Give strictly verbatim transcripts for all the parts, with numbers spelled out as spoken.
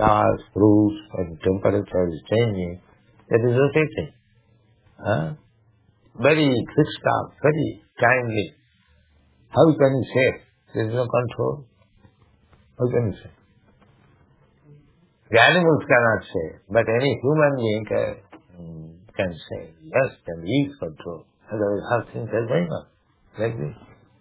flowers, fruits, and temperature is changing, that is rotating. Huh? Very fixed up, very kindly. How can you say? There is no control. How can you say? The animals cannot say, but any human being can, can say, yes, can leave control. Otherwise, how things are going on? Like this.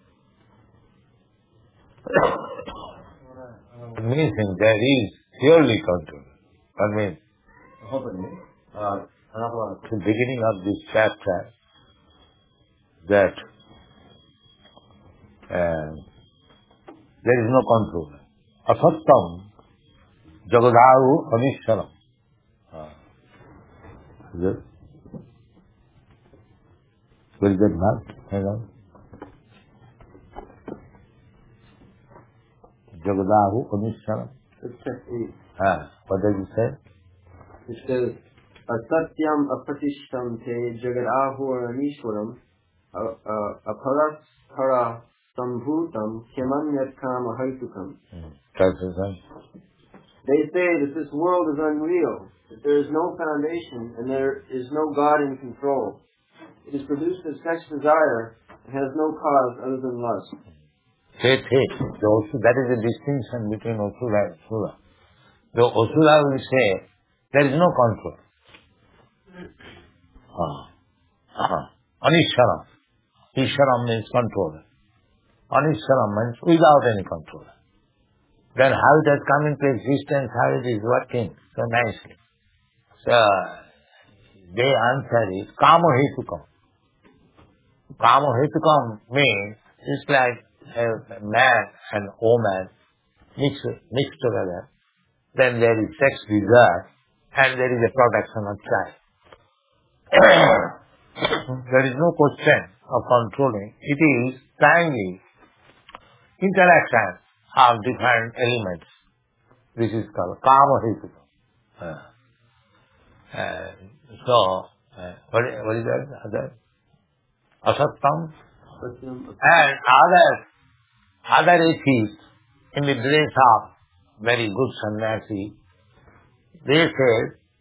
It means there is purely control. I mean, uh, at the beginning of this chapter, that uh, there is no control. Asattam Jagadahu Anishwaram. Where is that mark? Hang on. Jagadahu Anishwaram. Ah, what does it say? It says, Asatyam apatishtam te jagadahu anishwaram aparaspara sambhutam kemanyat kama haitukam. Translation. They say that this world is unreal, that there is no foundation, and there is no God in control. It is produced of sex desire and has no cause other than lust. Say, say. That is the distinction between Asura and Sura. The Asura will say, there is no control. Ah. Ah. Anishwaram. Ishwaram means controller. Anishwaram means without any control. Then how it has come into existence, how it is working so nicely. So, they answer is, Kama Hetukam. Kama Hetukam means, it's like a man and woman mixed, mixed together. Then there is sex desire, and there is a production of child. There is no question of controlling. It is timely interaction of different elements. This is called Kama Hetu. Uh, uh, so, uh, what, what is that? Other? Asattam. And other, other atheists, in the dress of very good sannyasi, they say,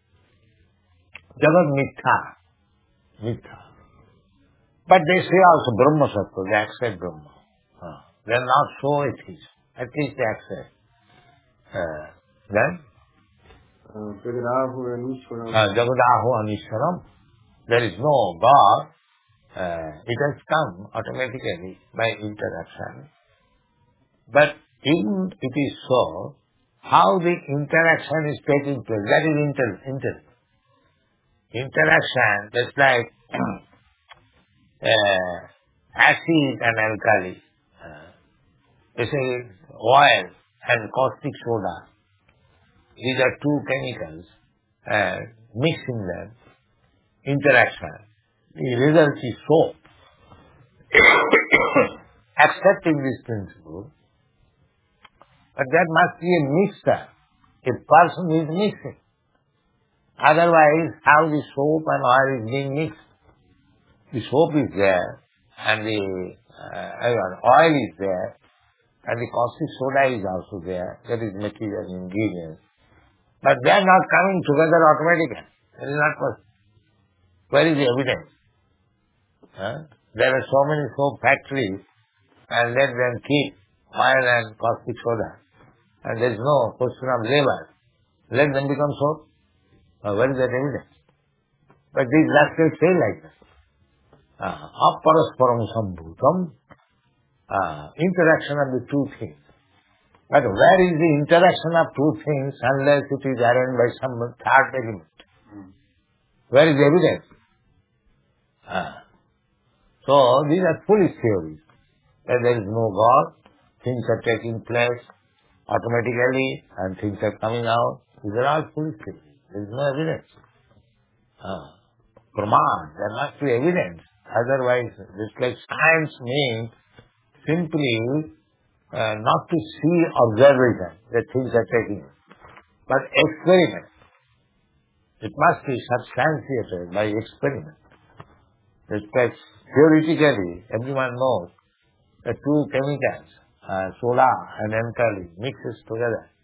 Jagat Mitha. Mitha. But they say also Brahma Sattva, they accept Brahma. Uh, they are not so atheists. At least they accept. Uh, then? Jagadahu Anishwaram. Uh, Jagadahu Anishwaram. There is no God. Uh, it has come automatically by interaction. But even it is so, how the interaction is taking place, that is inter, inter. Interaction, just like uh, acid and alkali. Uh, they say oil and caustic soda. These are two chemicals. Uh, mixing them, interaction. The result is soap. Accepting this principle, but that must be a mixture. A person is mixing. Otherwise, how the soap and oil is being mixed? The soap is there, and the uh, oil is there, and the caustic soda is also there. That is material ingredient. But they are not coming together automatically. That is not possible. Where is the evidence? Huh? There are so many soap factories, and let them keep oil and caustic soda. And there is no question of labor. Let them become soap. Uh, where is that evidence? But these lectures say like that. Aparasparam sambhutam, interaction of the two things. But where is the interaction of two things unless it is arranged by some third element? Where is the evidence? Uh, so these are foolish theories. That there is no God, things are taking place automatically and things are coming out. These are all foolish theories. There is no evidence. Uh, Praman, there must be evidence. Otherwise, just like science means simply uh, not to see observation that things are taking place, but experiment. It must be substantiated by experiment. Just like theoretically, everyone knows that two chemicals, uh, soda and alkali, mixes together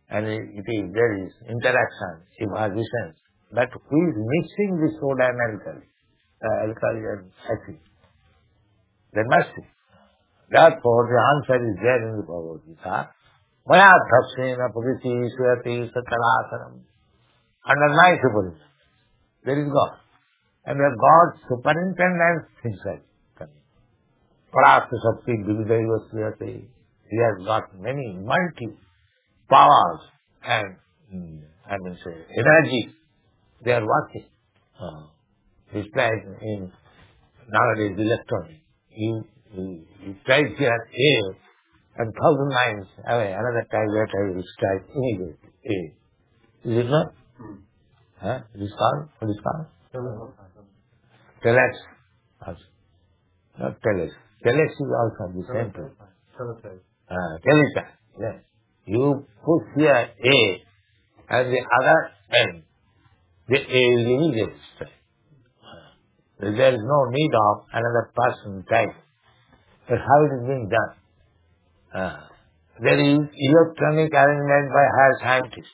and it, it is, there is interaction, evaluations. But who is mixing the soda and alkali, uh, alkali and acid? There must be. Therefore, the answer is there in the Bhagavad Gita. Maya dhapsena praviti suyati satalasanam. Under my superintendence, there is God. And where God superintendents things like coming. Parasta Shakti Dividaiva Suyati. He has got many multi powers and, mm, I mean say, energy. They are working. Uh, it's like in nowadays electronics. You, you, you strike here A and thousand lines away, another typewriter will strike immediately A. Is it not? Hmm. Huh? It is called? What is called? Telex. Also. Not telex. Telex is also the same thing. Uh, teletype. Yes. You put here A and the other end. The A is immediate strike. There is no need of another person type. But how it is being done? Uh, there is electronic arrangement by higher scientists.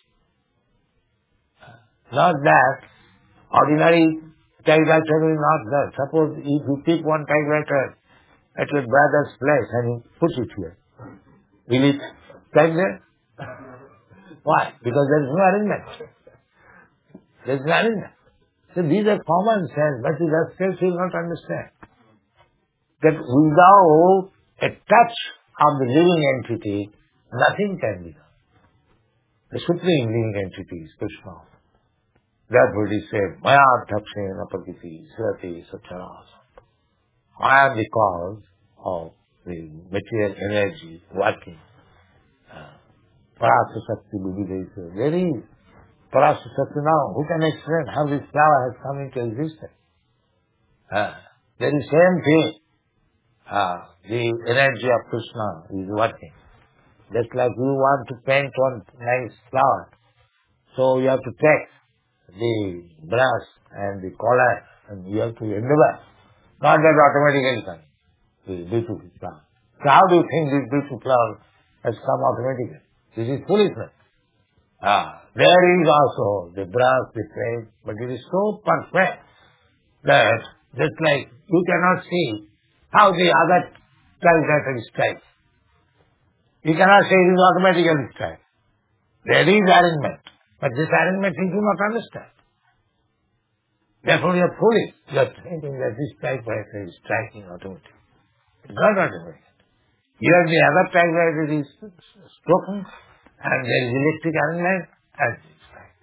Uh, not that ordinary typewriter will not there. Suppose if you keep one typewriter at your brother's place and you put it here, will it type there? Why? Because there is no arrangement. There is no arrangement. So these are common sense, but the Rascals will not understand. That without a touch of the living entity, nothing can be done. The supreme living entity is Krishna. Therefore it is said, Maya dhapsena prakiti srati satcharasa. I am the cause of the material energy working. Parasa Shakti Buddhidesa. There is Parasa Shakti now. Who can explain how this flower has come into existence? Uh, there is same thing. Uh, the energy of Krishna is working. Just like you want to paint one nice flower. So you have to take the brush and the color and you have to endeavor. Not that automatically comes. The beautiful flower. So how do you think this beautiful flower has come automatically? This is foolishness. Ah, there is also the brush, the paint, but it is so perfect that just like you cannot see how the other typewriter strikes. You cannot say it is automatically strike. There is arrangement, but this arrangement you do not understand. Therefore you are foolish. You are thinking that this typewriter is striking automatically. It is not automatic. Here the other typewriter is spoken and there is electric arrangement and it is strike.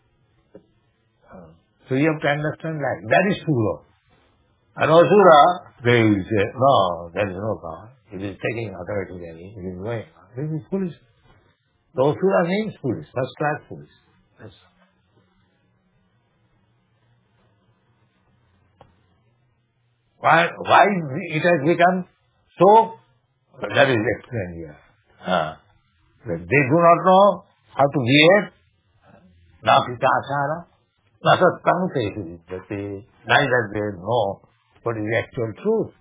So you have to understand that. That is Sura. And Asura, they will say, no, there is no power. It is taking automatically. It is going on. This is foolish. The Asura means foolish, first class foolish. That's all. Why, why it has become so? That is explained here. Uh, that they do not know how to behave. Na pita asara. Na sattang te vidyate. Neither they know what is the actual truth.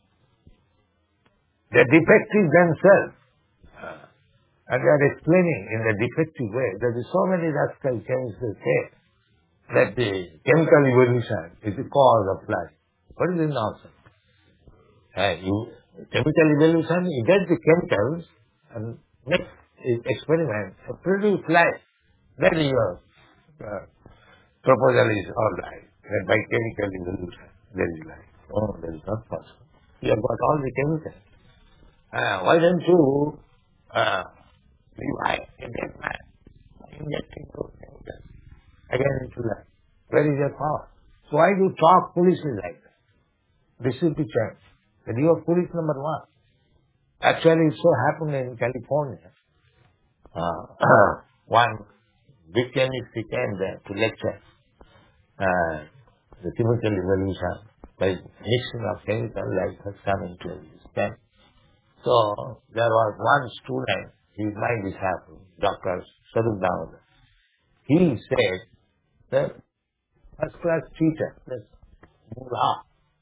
They are defective themselves. Uh, and they are explaining in a defective way. There is so many rascal chemists who say that the chemical evolution is the cause of life. What is the nonsense? Uh, you, chemical evolution, you get the chemicals and make experiments and produce life. Then your uh, proposal is all right. That by chemical evolution there is life. Oh, that is not possible. You have got all the chemicals. Uh, why don't you uh, revive a dead man, injecting those chemicals again into life? Where is your power? So why do you talk foolishly like that? This is the chance. That you are foolish number one. Actually, it so happened in California. Uh, one big chemist came there to lecture uh, the chemical evolution by mixing of chemicals like has come into existence. So there was one student, his mind is happy, Doctor Sarup Damodar. He said that first class teacher, that's Mula.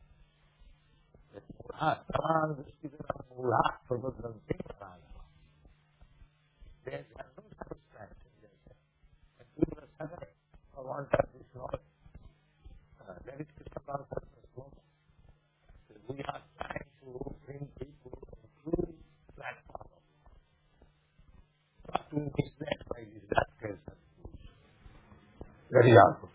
Mula, Saman Vishkidana Mula, Prabodhan Singh. There are no circumstances. Pariyarupa.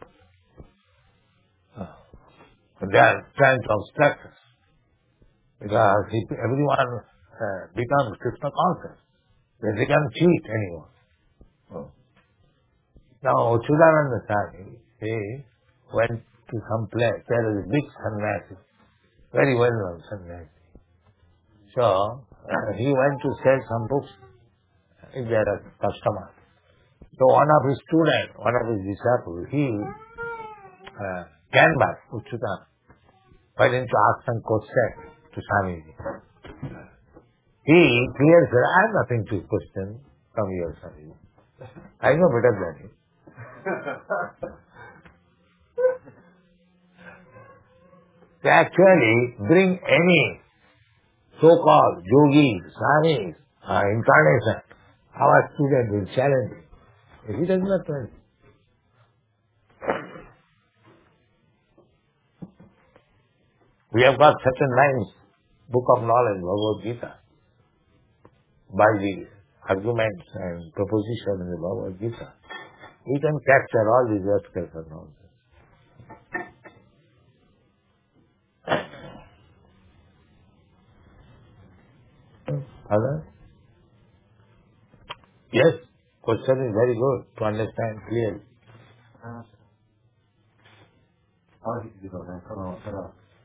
They are trying to obstruct us. Because if everyone uh, becomes Krishna conscious, then they can cheat anyone. Oh. Now, Achyutananda Swami, he went to some place. There was a big sannyasi, very well-known sannyasi. So, uh, he went to sell some books if there are customers. So, one of his students, one of his disciples, he uh, canvassed Achyutananda. Why didn't you ask some question to Swamiji? He clearly said, I have nothing to question from your Swamiji. I know better than him. They actually bring any so-called yogis, swamis, uh, incarnation. Our student will challenge him. If he does not know. We have got such a nice book of knowledge, Bhagavad Gita, by the arguments and proposition in the Bhagavad Gita. We can capture all these verticals of nonsense. Other? Yes, question is very good to understand clearly.